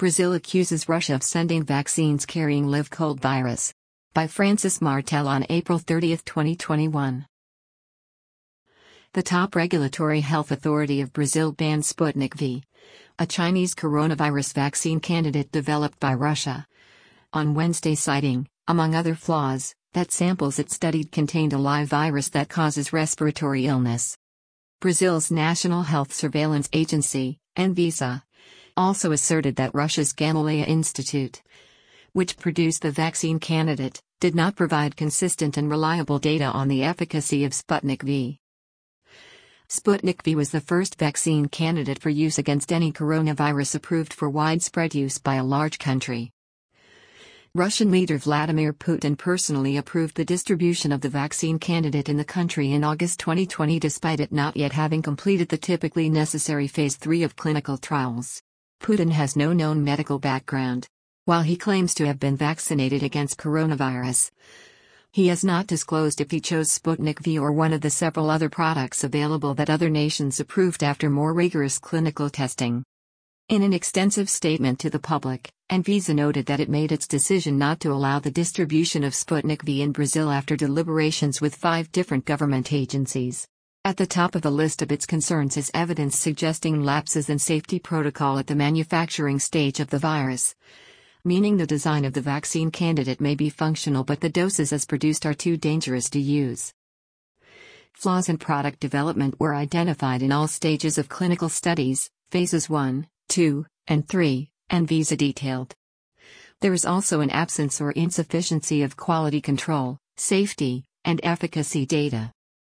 Brazil accuses Russia of sending vaccines carrying live cold virus. By Francis Martel on April 30, 2021. The top regulatory health authority of Brazil banned Sputnik V, a Chinese coronavirus vaccine candidate developed by Russia, on Wednesday, citing, among other flaws, that samples it studied contained a live virus that causes respiratory illness. Brazil's National Health Surveillance Agency, Anvisa, also asserted that Russia's Gamaleya Institute, which produced the vaccine candidate, did not provide consistent and reliable data on the efficacy of Sputnik V. Sputnik V was the first vaccine candidate for use against any coronavirus approved for widespread use by a large country. Russian leader Vladimir Putin personally approved the distribution of the vaccine candidate in the country in August 2020 despite it not yet having completed the typically necessary Phase 3 of clinical trials. Putin has no known medical background. While he claims to have been vaccinated against coronavirus, he has not disclosed if he chose Sputnik V or one of the several other products available that other nations approved after more rigorous clinical testing. In an extensive statement to the public, Anvisa noted that it made its decision not to allow the distribution of Sputnik V in Brazil after deliberations with 5 different government agencies. At the top of the list of its concerns is evidence suggesting lapses in safety protocol at the manufacturing stage of the virus, meaning the design of the vaccine candidate may be functional but the doses as produced are too dangerous to use. Flaws in product development were identified in all stages of clinical studies, phases 1, 2, and 3, Anvisa detailed. There is also an absence or insufficiency of quality control, safety, and efficacy data.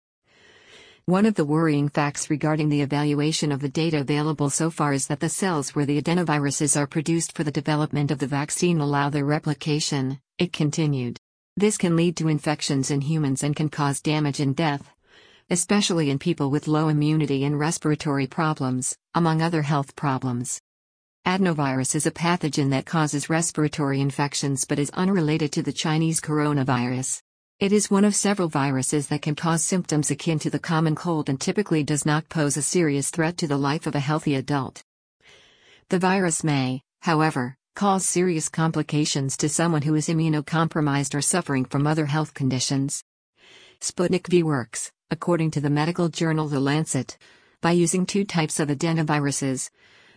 One of the worrying facts regarding the evaluation of the data available so far is that the cells where the adenoviruses are produced for the development of the vaccine allow their replication, it continued. This can lead to infections in humans and can cause damage and death, especially in people with low immunity and respiratory problems, among other health problems. Adenovirus is a pathogen that causes respiratory infections but is unrelated to the Chinese coronavirus. It is one of several viruses that can cause symptoms akin to the common cold and typically does not pose a serious threat to the life of a healthy adult. The virus may, however, cause serious complications to someone who is immunocompromised or suffering from other health conditions. Sputnik V works, according to the medical journal The Lancet, by using 2 types of adenoviruses,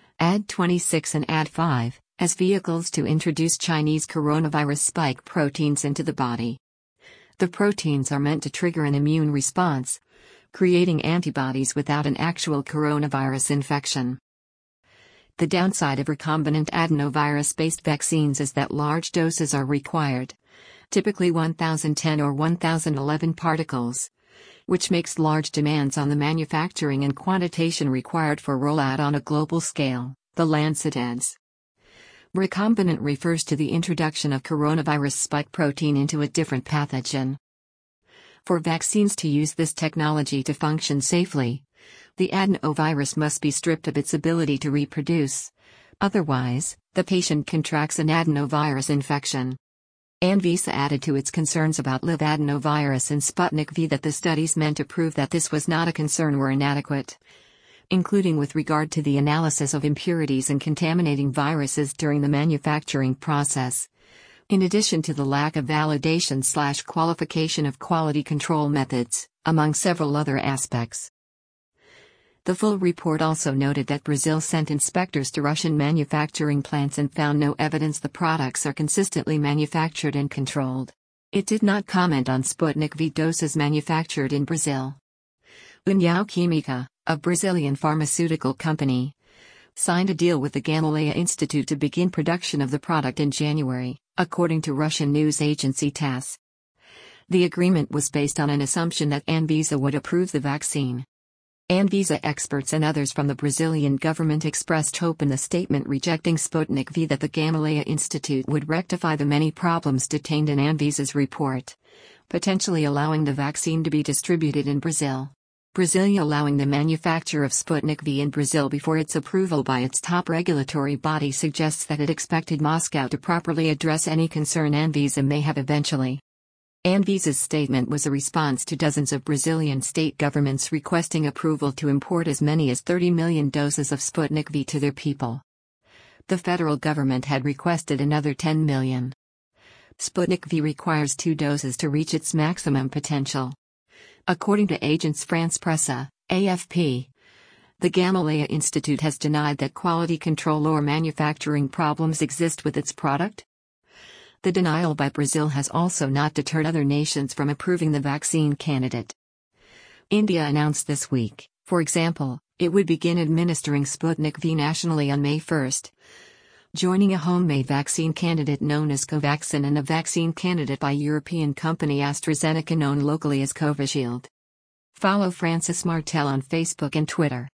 Ad26 and Ad5, as vehicles to introduce Chinese coronavirus spike proteins into the body. The proteins are meant to trigger an immune response, creating antibodies without an actual coronavirus infection. The downside of recombinant adenovirus-based vaccines is that large doses are required, typically 1010 or 1011 particles, which makes large demands on the manufacturing and quantitation required for rollout on a global scale, The Lancet adds. Recombinant refers to the introduction of coronavirus spike protein into a different pathogen. For vaccines to use this technology to function safely, the adenovirus must be stripped of its ability to reproduce. Otherwise, the patient contracts an adenovirus infection. Anvisa added to its concerns about live adenovirus and Sputnik V that the studies meant to prove that this was not a concern were inadequate, including with regard to the analysis of impurities and contaminating viruses during the manufacturing process, in addition to the lack of validation/qualification of quality control methods, among several other aspects. The full report also noted that Brazil sent inspectors to Russian manufacturing plants and found no evidence the products are consistently manufactured and controlled. It did not comment on Sputnik V doses manufactured in Brazil. União Química, a Brazilian pharmaceutical company, signed a deal with the Gamaleya Institute to begin production of the product in January, according to Russian news agency TASS. The agreement was based on an assumption that Anvisa would approve the vaccine. Anvisa experts and others from the Brazilian government expressed hope in the statement rejecting Sputnik V that the Gamaleya Institute would rectify the many problems detained in Anvisa's report, potentially allowing the vaccine to be distributed in Brazil. Brazil allowing the manufacture of Sputnik V in Brazil before its approval by its top regulatory body suggests that it expected Moscow to properly address any concern Anvisa may have eventually. Anvisa's statement was a response to dozens of Brazilian state governments requesting approval to import as many as 30 million doses of Sputnik V to their people. The federal government had requested another 10 million. Sputnik V requires 2 doses to reach its maximum potential. According to Agence France-Presse, AFP, the Gamaleya Institute has denied that quality control or manufacturing problems exist with its product. The denial by Brazil has also not deterred other nations from approving the vaccine candidate. India announced this week, for example, it would begin administering Sputnik V nationally on May 1, joining a homemade vaccine candidate known as Covaxin and a vaccine candidate by European company AstraZeneca known locally as Covishield. Follow Francis Martel on Facebook and Twitter.